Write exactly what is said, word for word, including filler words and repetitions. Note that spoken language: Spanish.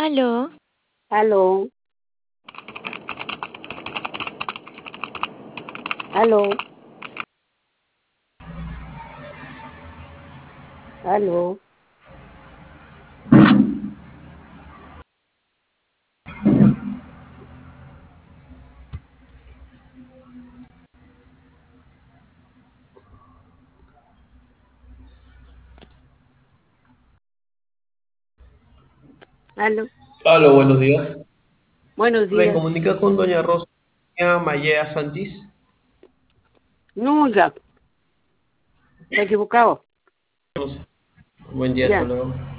Aló, Aló, aló, aló. Aló. Hola, buenos días. Buenos Me días. comunica con doña Rosa Mayea Santis. No, ya, está equivocado. Rosa. Buen día, hasta Ya. luego.